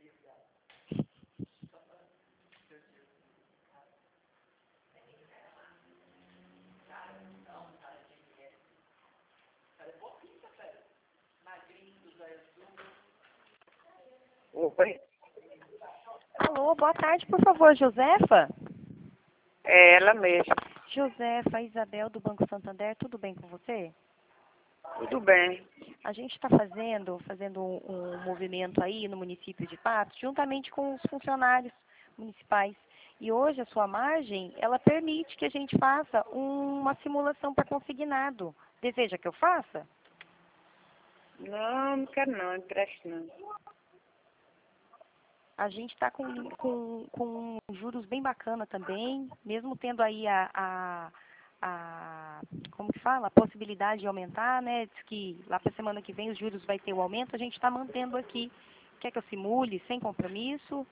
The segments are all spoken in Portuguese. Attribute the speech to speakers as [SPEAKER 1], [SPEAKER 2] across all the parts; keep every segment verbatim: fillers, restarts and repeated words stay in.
[SPEAKER 1] Oi.
[SPEAKER 2] Alô, boa tarde, por favor, Josefa?
[SPEAKER 1] É ela mesma.
[SPEAKER 2] Josefa, Isabel do Banco Santander, tudo bem com você?
[SPEAKER 1] Tudo bem.
[SPEAKER 2] A gente está fazendo, fazendo um, um movimento aí no município de Patos, juntamente com os funcionários municipais. E hoje a sua margem, ela permite que a gente faça uma simulação para consignado. Deseja que eu faça?
[SPEAKER 1] Não, não quero não, empreste não.
[SPEAKER 2] A gente está com, com, com juros bem bacana também, mesmo tendo aí a, a, a como que fala, a possibilidade de aumentar, né? Diz que lá para a semana que vem os juros vai ter o aumento, a gente está mantendo aqui. Quer que eu simule sem compromisso?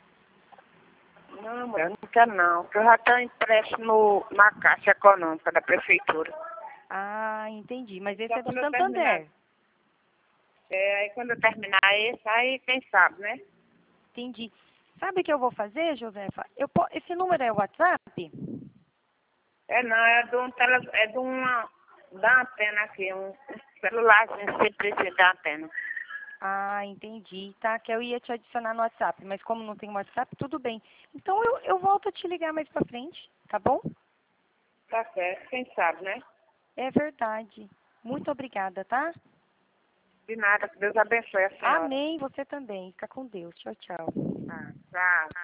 [SPEAKER 1] Não, mulher, não quero não, porque eu já tenho empréstimo na Caixa Econômica da Prefeitura.
[SPEAKER 2] Ah, entendi. Mas esse
[SPEAKER 1] Só
[SPEAKER 2] é do
[SPEAKER 1] quando eu
[SPEAKER 2] Santander.
[SPEAKER 1] terminar. É, aí quando eu terminar esse, aí quem sabe, né?
[SPEAKER 2] Entendi. Sabe o que eu vou fazer, Josefa? Eu, po- esse número é o WhatsApp?
[SPEAKER 1] É não, é de um tele, é de uma da antena aqui, um celularzinho sem precisa da antena.
[SPEAKER 2] Ah, entendi. Tá, que eu ia te adicionar no WhatsApp, mas como não tem WhatsApp, tudo bem. Então eu, eu volto a te ligar mais pra frente, tá bom?
[SPEAKER 1] Tá certo, quem sabe, né?
[SPEAKER 2] É verdade. Muito obrigada, tá?
[SPEAKER 1] De nada, que Deus abençoe a senhora.
[SPEAKER 2] Amém, você também. Fica com Deus. Tchau, tchau.
[SPEAKER 1] Ah, tchau.